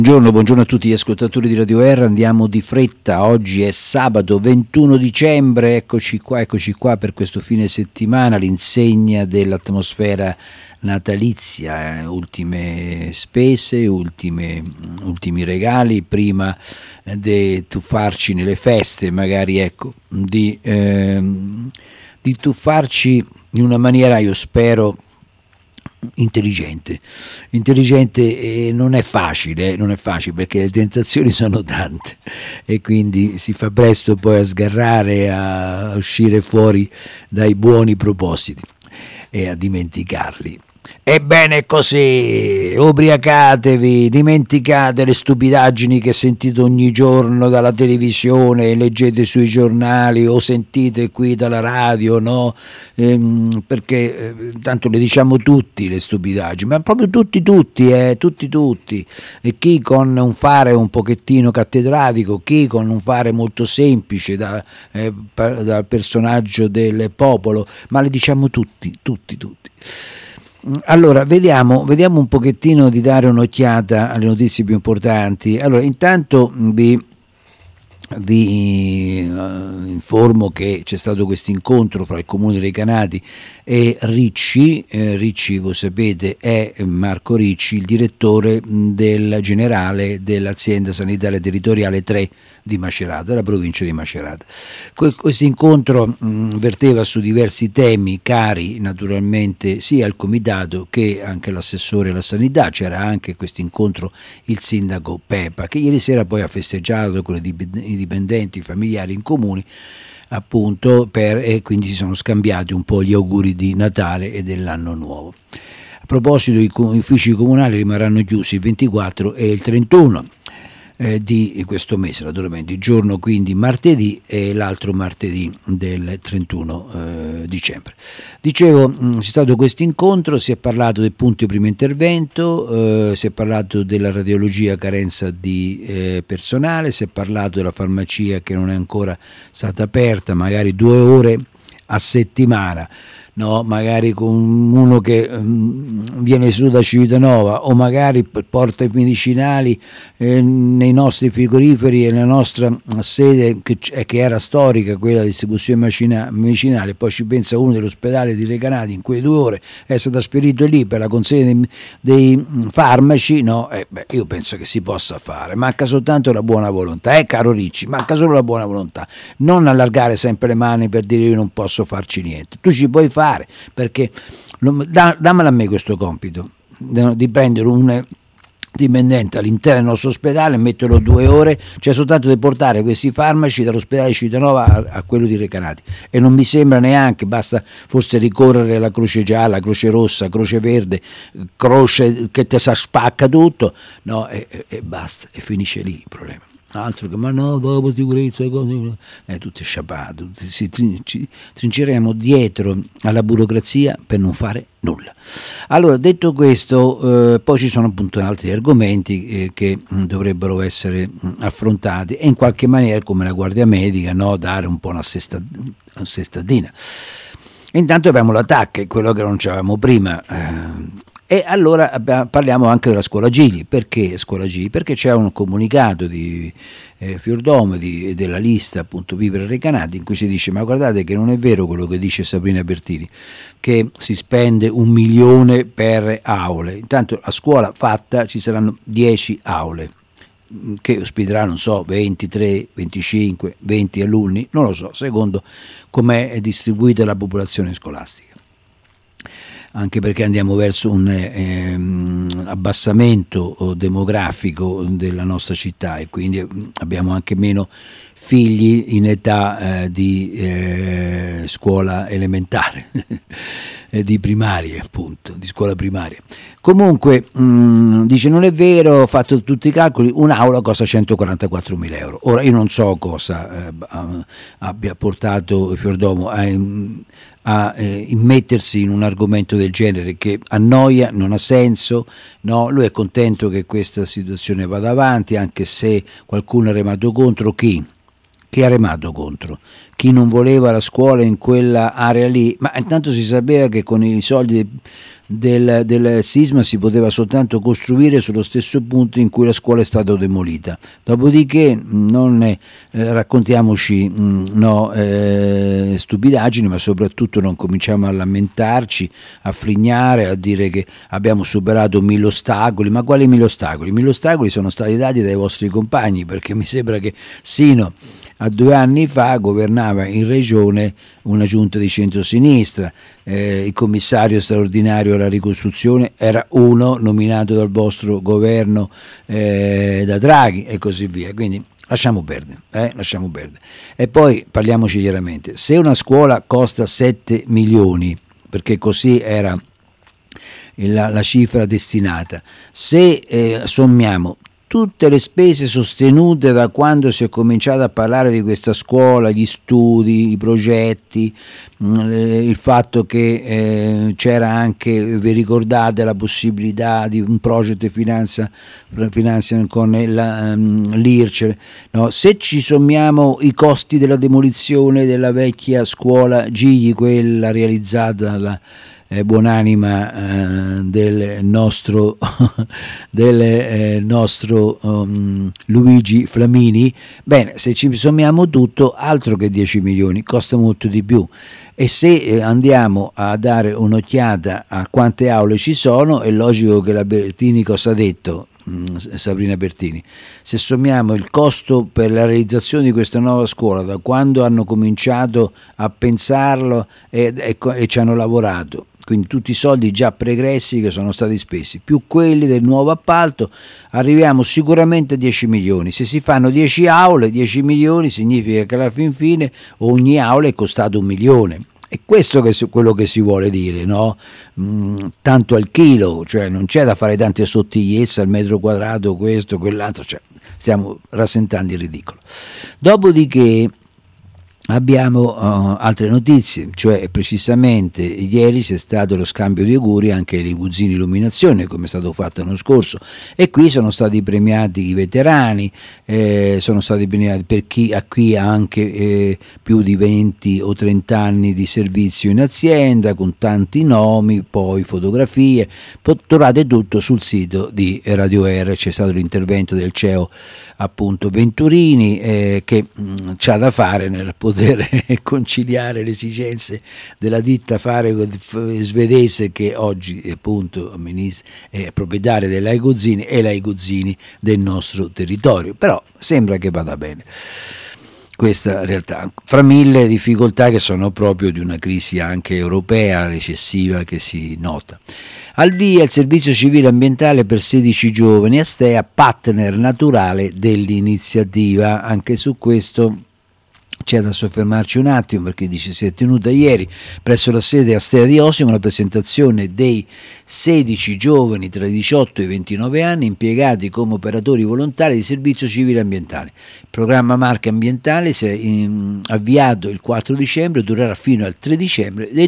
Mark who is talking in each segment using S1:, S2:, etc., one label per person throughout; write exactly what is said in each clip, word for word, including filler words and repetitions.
S1: Buongiorno, buongiorno a tutti gli ascoltatori di Radio R, andiamo di fretta, oggi è sabato ventuno dicembre, eccoci qua, eccoci qua per questo fine settimana, l'insegna dell'atmosfera natalizia, eh, ultime spese, ultime, ultimi regali, prima di tuffarci nelle feste, magari ecco, di, eh, di tuffarci in una maniera, io spero, intelligente intelligente e non è facile, eh? non è facile perché le tentazioni sono tante e quindi si fa presto poi a sgarrare, a uscire fuori dai buoni propositi e a dimenticarli. Ebbene così, ubriacatevi, dimenticate le stupidaggini che sentite ogni giorno dalla televisione, leggete sui giornali o sentite qui dalla radio, no? Ehm, perché eh, tanto le diciamo tutti le stupidaggini, ma proprio tutti tutti, eh, tutti tutti, e chi con un fare un pochettino cattedratico, chi con un fare molto semplice da, eh, dal personaggio del popolo, ma le diciamo tutti, tutti tutti. Allora, vediamo, vediamo un pochettino di dare un'occhiata alle notizie più importanti. Allora, intanto vi, vi uh, informo che c'è stato questo incontro fra il Comune dei Recanati e Ricci. eh, Ricci, voi sapete, è Marco Ricci, il direttore del generale dell'azienda sanitaria territoriale tre di Macerata, della provincia di Macerata. Questo incontro mh, verteva su diversi temi cari naturalmente sia al comitato che anche all'assessore alla sanità. C'era anche questo incontro il sindaco Pepa, che ieri sera poi ha festeggiato con i dipendenti, i familiari in comuni, appunto, per, e quindi si sono scambiati un po' gli auguri di Natale e dell'anno nuovo. A proposito, i uffici comunali rimarranno chiusi il ventiquattro e il trentuno eh, di questo mese, naturalmente, il giorno quindi martedì e l'altro martedì del trentuno eh, dicembre. Dicevo, mh, c'è stato questo incontro, si è parlato del punto di primo intervento, eh, si è parlato della radiologia, carenza di eh, personale, si è parlato della farmacia che non è ancora stata aperta, magari due ore a settimana, no? Magari con uno che um, viene su da Civitanova o magari porta i medicinali eh, nei nostri frigoriferi e nella nostra sede che, che era storica, quella di distribuzione medicinale, poi ci pensa uno dell'ospedale di Recanati, in quelle due ore è stato trasferito lì per la consegna dei, dei farmaci, no? Eh, beh, io penso che si possa fare, manca soltanto la buona volontà, eh caro Ricci, manca solo la buona volontà, non allargare sempre le mani per dire io non posso farci niente, tu ci puoi fare, perché da, dammela a me questo compito di prendere un dipendente all'interno del nostro ospedale e metterlo due ore, cioè soltanto di portare questi farmaci dall'ospedale di Civitanova a, a quello di Recanati, e non mi sembra neanche, basta forse ricorrere alla Croce Gialla, Croce Rossa, Croce Verde, Croce che ti sa spacca tutto, no, e, e, e basta, e finisce lì il problema. Altro che ma no, dopo sicurezza, è tutto sciapato, si trinceremo dietro alla burocrazia per non fare nulla. Allora, detto questo, eh, poi ci sono appunto altri argomenti eh, che mh, dovrebbero essere mh, affrontati e in qualche maniera, come la guardia medica, no, dare un po' una sestatina. Intanto abbiamo la T A C, quello che non c'avevamo prima. Eh, E allora parliamo anche della scuola Gigli. Perché scuola Gigli? Perché c'è un comunicato di eh, Fiordomo e della lista appunto Vivere Recanati in cui si dice ma guardate che non è vero quello che dice Sabrina Bertini, che si spende un milione per aule. Intanto a scuola fatta ci saranno dieci aule che ospiterà, non so, ventitré, venticinque, venti alunni, non lo so, secondo com'è distribuita la popolazione scolastica. Anche perché andiamo verso un eh, abbassamento demografico della nostra città e quindi abbiamo anche meno figli in età eh, di eh, scuola elementare, di primaria appunto, di scuola primaria. Comunque mh, dice non è vero, ho fatto tutti i calcoli, un'aula costa centoquarantaquattromila euro. Ora io non so cosa eh, abbia portato Fiordomo a, a eh, immettersi in un argomento del genere che annoia, non ha senso, no? Lui è contento che questa situazione vada avanti, anche se qualcuno ha remato contro. Chi? Chi ha remato contro? Chi non voleva la scuola in quella area lì? Ma intanto si sapeva che con i soldi del, del sisma si poteva soltanto costruire sullo stesso punto in cui la scuola è stata demolita. Dopodiché non eh, raccontiamoci mh, no, eh, stupidaggini, ma soprattutto non cominciamo a lamentarci, a frignare, a dire che abbiamo superato mille ostacoli. Ma quali mille ostacoli? Mille ostacoli sono stati dati dai vostri compagni, perché mi sembra che sino a due anni fa governava in regione una giunta di centrosinistra, eh, il commissario straordinario alla ricostruzione era uno nominato dal vostro governo eh, da Draghi e così via, quindi lasciamo perdere, eh, lasciamo perdere. E poi parliamoci chiaramente, se una scuola costa sette milioni, perché così era la, la cifra destinata, se eh, sommiamo tutte le spese sostenute da quando si è cominciato a parlare di questa scuola, gli studi, i progetti, il fatto che eh, c'era anche, vi ricordate, la possibilità di un project finanza, finanza con la, um, l'I R C E, no? Se ci sommiamo i costi della demolizione della vecchia scuola Gigli, quella realizzata dalla Eh, buonanima eh, del nostro, del eh, nostro um, Luigi Flamini, bene, se ci sommiamo tutto, altro che dieci milioni, costa molto di più. E se eh, andiamo a dare un'occhiata a quante aule ci sono, è logico che la Bertini cosa ha detto, mh, Sabrina Bertini, se sommiamo il costo per la realizzazione di questa nuova scuola da quando hanno cominciato a pensarlo e, e, e ci hanno lavorato, quindi tutti i soldi già pregressi che sono stati spesi, più quelli del nuovo appalto, arriviamo sicuramente a dieci milioni. Se si fanno dieci aule, dieci milioni significa che alla fin fine ogni aula è costato un milione. E questo è quello che si vuole dire, no? Mm, tanto al chilo, cioè non c'è da fare tante sottigliezze al metro quadrato, questo, quell'altro, cioè stiamo rasentando il ridicolo. Dopodiché abbiamo uh, altre notizie, cioè precisamente ieri c'è stato lo scambio di auguri anche ai Liguzzini Illuminazione, come è stato fatto l'anno scorso, e qui sono stati premiati i veterani, eh, sono stati premiati per chi ha qui anche eh, più di venti o trenta anni di servizio in azienda, con tanti nomi, poi fotografie, trovate tutto sul sito di Radio R. C'è stato l'intervento del C E O appunto Venturini, eh, che mh, c'ha da fare nel poter conciliare le esigenze della ditta Fare svedese, che oggi appunto è proprietaria della Egozzini e la Egozzini del nostro territorio, però sembra che vada bene questa realtà, fra mille difficoltà che sono proprio di una crisi anche europea recessiva che si nota. Al via il servizio civile ambientale per sedici giovani, Astea partner naturale dell'iniziativa. Anche su questo c'è da soffermarci un attimo, perché dice si è tenuta ieri presso la sede Astea di Osimo la presentazione dei sedici giovani tra i diciotto e i ventinove anni impiegati come operatori volontari di servizio civile ambientale. Il programma Marche Ambientale si è in, avviato il quattro dicembre e durerà fino al tre dicembre del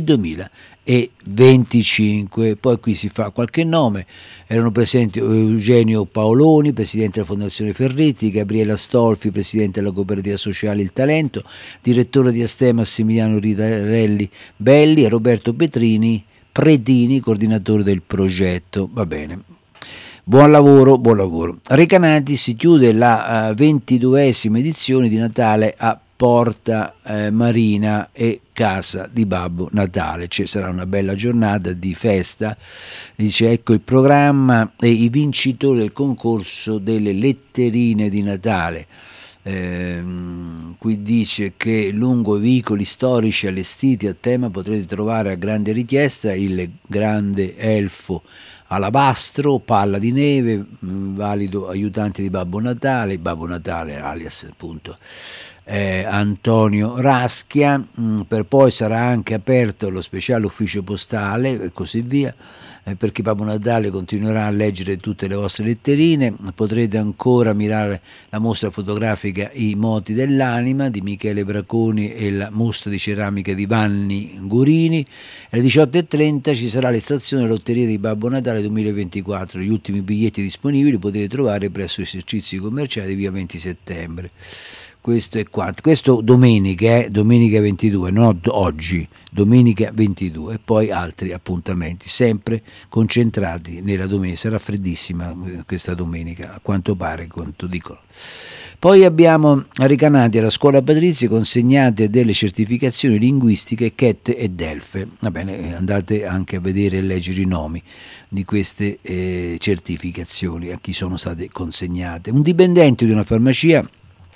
S1: duemilaventicinque. Poi qui si fa qualche nome, erano presenti Eugenio Paoloni, presidente della Fondazione Ferretti, Gabriela Stolfi, presidente della cooperativa sociale Il Talento, direttore di Astea Massimiliano Ritarelli Belli e Roberto Petrini Predini, coordinatore del progetto. Va bene, buon lavoro, buon lavoro. Recanati si chiude la uh, ventiduesima edizione di Natale a Porta eh, Marina e Casa di Babbo Natale. Ci sarà una bella giornata di festa. Dice ecco il programma e i vincitori del concorso delle letterine di Natale. Eh, qui dice che lungo i vicoli storici allestiti a tema potrete trovare a grande richiesta il grande elfo alabastro, palla di neve, mh, valido aiutante di Babbo Natale, Babbo Natale alias appunto eh, Antonio Raschia, mh, per poi sarà anche aperto lo speciale ufficio postale e così via, eh, perché Babbo Natale continuerà a leggere tutte le vostre letterine. Potrete ancora mirare la mostra fotografica I moti dell'anima di Michele Braconi e la mostra di ceramica di Vanni Gurini. Alle diciotto e trenta ci sarà l'estrazione Lotteria di Babbo Natale duemilaventiquattro. Gli ultimi biglietti disponibili potete trovare presso i esercizi commerciali di via venti settembre. questo è quanto. Questo domenica, eh, domenica ventidue, non oggi, domenica ventidue, e poi altri appuntamenti, sempre concentrati nella domenica. Sarà freddissima questa domenica, a quanto pare, quanto dicono. Poi abbiamo Recanati alla scuola patrizia, consegnate delle certificazioni linguistiche Ket e Delfe. Va bene, andate anche a vedere e leggere i nomi di queste eh, certificazioni, a chi sono state consegnate. Un dipendente di una farmacia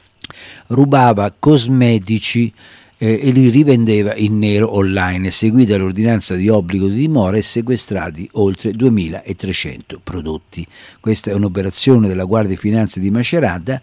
S1: rubava cosmetici eh, e li rivendeva in nero online, seguita l'ordinanza di obbligo di dimora e sequestrati oltre duemilatrecento prodotti. Questa è un'operazione della Guardia di Finanza di Macerata,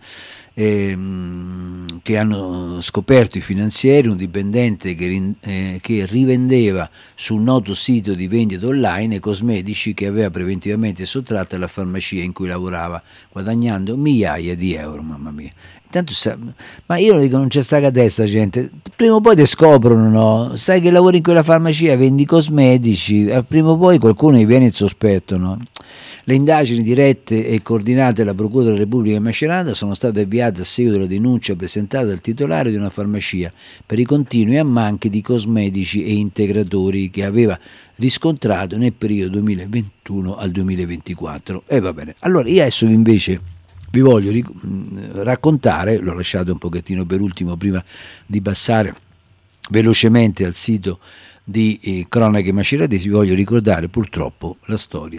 S1: ehm, che hanno scoperto i finanzieri un dipendente che, eh, che rivendeva sul noto sito di vendita online cosmetici che aveva preventivamente sottratto alla farmacia in cui lavorava, guadagnando migliaia di euro. Mamma mia. Tanto sa, ma io dico, non c'è sta cadessa, gente, prima o poi ti scoprono, no? Sai che lavori in quella farmacia, vendi cosmetici, prima o poi qualcuno gli viene il sospetto, no? Le indagini dirette e coordinate dalla Procura della Repubblica di Macerata sono state avviate a seguito della denuncia presentata dal titolare di una farmacia per i continui ammanchi di cosmetici e integratori che aveva riscontrato nel periodo duemilaventuno al duemilaventiquattro. E va bene, allora io adesso invece vi voglio ric- raccontare, l'ho lasciato un pochettino per ultimo prima di passare velocemente al sito di eh, Cronache Maceratesi, vi voglio ricordare purtroppo la storia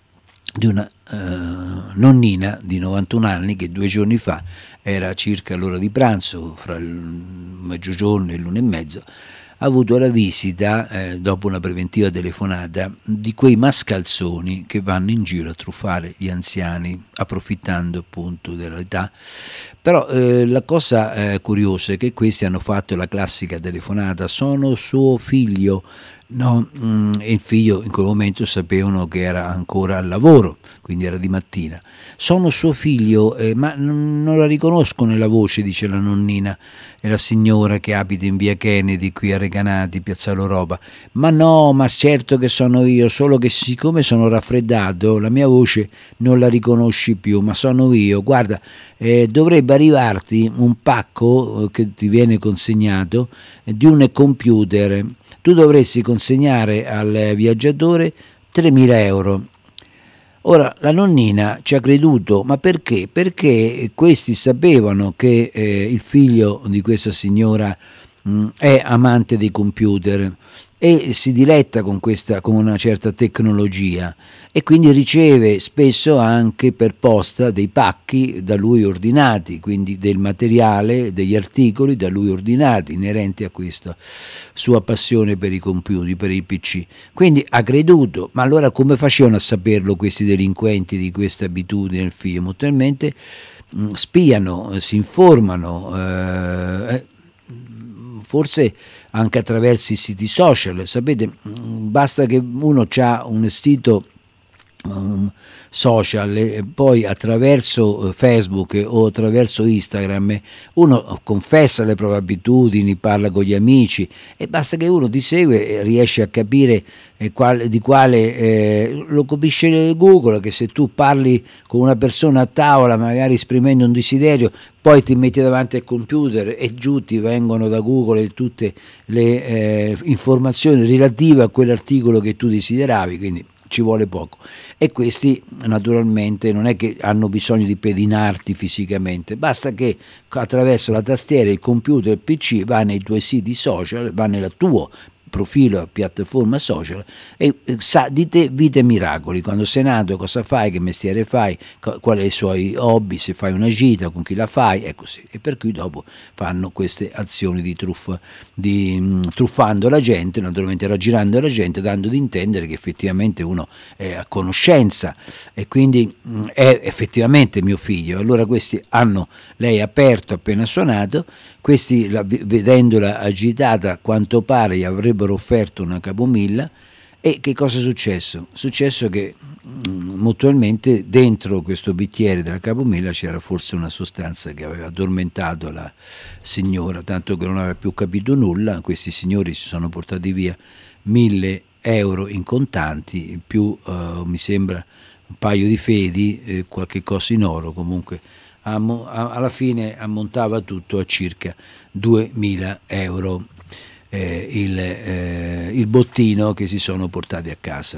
S1: di una eh, nonnina di novantuno anni che due giorni fa, era circa l'ora di pranzo, fra il mezzogiorno e l'una e mezzo, ha avuto la visita, eh, dopo una preventiva telefonata, di quei mascalzoni che vanno in giro a truffare gli anziani, approfittando appunto dell'età. Però eh, la cosa eh, curiosa è che questi hanno fatto la classica telefonata: sono suo figlio. No, mm, e il figlio in quel momento sapevano che era ancora al lavoro, quindi era di mattina. Sono suo figlio, eh, ma n- non la riconosco nella voce, dice la nonnina, è la signora che abita in via Kennedy, qui a Recanati, Piazzale Europa. Ma no, ma certo che sono io, solo che siccome sono raffreddato la mia voce non la riconosci più, ma sono io. Guarda, eh, dovrebbe arrivarti un pacco eh, che ti viene consegnato eh, di un computer. Tu dovresti consegnare al viaggiatore tremila euro. Ora la nonnina ci ha creduto, ma perché? Perché questi sapevano che eh, il figlio di questa signora mh, è amante dei computer e si diletta con questa, con una certa tecnologia, e quindi riceve spesso anche per posta dei pacchi da lui ordinati, quindi del materiale, degli articoli da lui ordinati inerenti a questa sua passione per i computer, per i P C. Quindi ha creduto, ma allora come facevano a saperlo questi delinquenti di questa abitudine del figlio? Molto probabilmente mh, spiano, si informano, eh, forse anche attraverso i siti social. Sapete, basta che uno ha un sito um, social e poi attraverso Facebook o attraverso Instagram uno confessa le proprie abitudini, parla con gli amici, e basta che uno ti segue e riesce a capire eh, qual, di quale eh, lo capisce Google, che se tu parli con una persona a tavola magari esprimendo un desiderio, poi ti metti davanti al computer e giù ti vengono da Google tutte le eh, informazioni relative a quell'articolo che tu desideravi, quindi ci vuole poco. E questi naturalmente non è che hanno bisogno di pedinarti fisicamente, basta che attraverso la tastiera, il computer, il P C, va nei tuoi siti social, va nel tuo profilo, piattaforma social, e sa di te vite e miracoli. Quando sei nato, cosa fai, che mestiere fai, quali sono i suoi hobby, se fai una gita, con chi la fai, e così. E per cui dopo fanno queste azioni di truffa, di mh, truffando la gente, naturalmente raggirando la gente, dando di intendere che effettivamente uno è a conoscenza e quindi mh, è effettivamente mio figlio. Allora questi hanno, lei ha aperto appena suonato, questi la, vedendola agitata, a quanto pare gli avrebbero offerto una capomilla. E che cosa è successo? È successo che mh, molto probabilmente dentro questo bicchiere della capomilla c'era forse una sostanza che aveva addormentato la signora, tanto che non aveva più capito nulla. Questi signori si sono portati via mille euro in contanti, più eh, mi sembra un paio di fedi, eh, qualche cosa in oro. Comunque alla fine ammontava tutto a circa duemila euro eh, il, eh, il bottino che si sono portati a casa.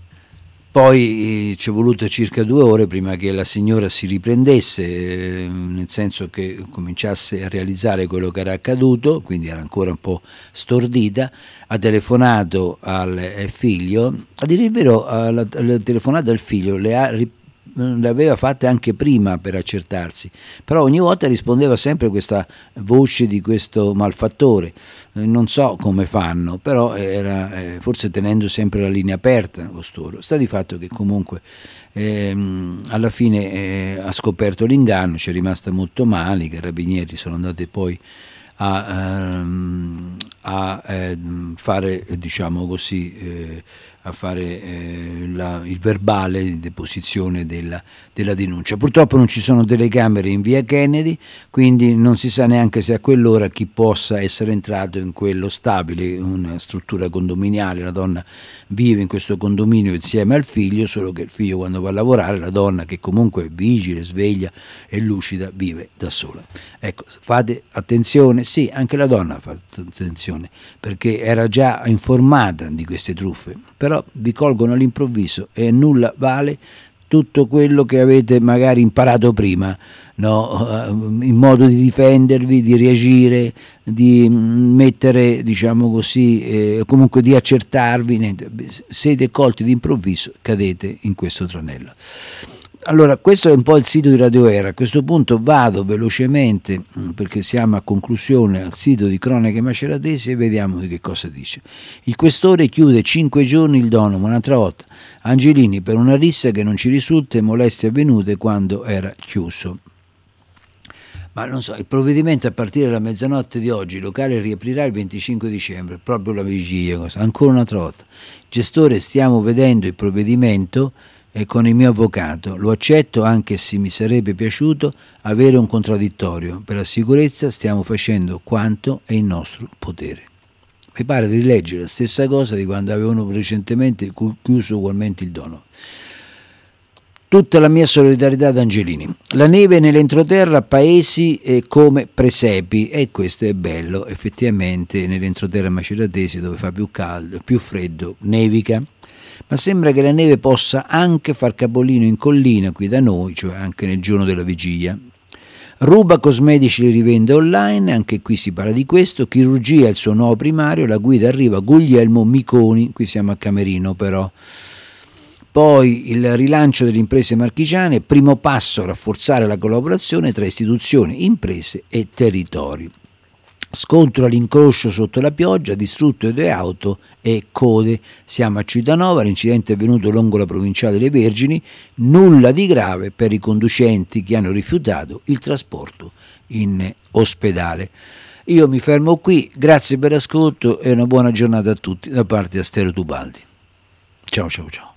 S1: Poi ci è voluto circa due ore prima che la signora si riprendesse, eh, nel senso che cominciasse a realizzare quello che era accaduto, quindi era ancora un po' stordita. Ha telefonato al figlio, a dire il vero, la, la telefonata al figlio le ha ripetuto, le aveva fatte anche prima per accertarsi, però ogni volta rispondeva sempre questa voce di questo malfattore. Eh, non so come fanno, però era eh, forse tenendo sempre la linea aperta costoro. Sta di fatto che comunque ehm, alla fine eh, ha scoperto l'inganno, ci è rimasta molto male. I carabinieri sono andati poi a, ehm, a eh, fare, diciamo così, eh, a fare eh, la, il verbale di deposizione della, della denuncia. Purtroppo non ci sono telecamere in via Kennedy, quindi non si sa neanche se a quell'ora chi possa essere entrato in quello stabile, una struttura condominiale. La donna vive in questo condominio insieme al figlio, solo che il figlio quando va a lavorare, la donna, che comunque è vigile, sveglia e lucida, vive da sola. Ecco, fate attenzione, sì, anche la donna ha fatto attenzione, perché era già informata di queste truffe, però vi colgono all'improvviso e nulla vale tutto quello che avete magari imparato prima, no? In modo di difendervi, di reagire, di mettere, diciamo così, eh, comunque di accertarvi. Niente. Siete colti d'improvviso, cadete in questo tranello. Allora, questo è un po' il sito di Radio Era. A questo punto vado velocemente, perché siamo a conclusione, al sito di Cronache Maceratesi e vediamo di che cosa dice. Il questore chiude cinque giorni il Donomo, un'altra volta. Angelini per una rissa che non ci risulta e molestie avvenute quando era chiuso. Ma non so, il provvedimento a partire dalla mezzanotte di oggi, il locale riaprirà il venticinque dicembre, proprio la vigilia, cosa. Ancora un'altra volta. Gestore, stiamo vedendo il provvedimento e con il mio avvocato, lo accetto anche se mi sarebbe piaciuto avere un contraddittorio. Per la sicurezza stiamo facendo quanto è in nostro potere. Mi pare di rileggere la stessa cosa di quando avevano recentemente chiuso ugualmente il Dono. Tutta la mia solidarietà ad Angelini. La neve nell'entroterra, paesi eh, come presepi, e questo è bello, effettivamente nell'entroterra maceratese dove fa più caldo, più freddo, nevica. Ma sembra che la neve possa anche far capolino in collina qui da noi, cioè anche nel giorno della vigilia. Ruba cosmetici li rivende online, anche qui si parla di questo. Chirurgia è il suo nuovo primario, la guida arriva Guglielmo Miconi, qui siamo a Camerino però. Poi il rilancio delle imprese marchigiane, primo passo a rafforzare la collaborazione tra istituzioni, imprese e territori. Scontro all'incrocio sotto la pioggia, distrutto due auto e code. Siamo a Cittadinova, l'incidente è avvenuto lungo la provinciale delle Vergini, nulla di grave per i conducenti che hanno rifiutato il trasporto in ospedale. Io mi fermo qui, grazie per l'ascolto e una buona giornata a tutti da parte di Astero Tubaldi. Ciao ciao ciao.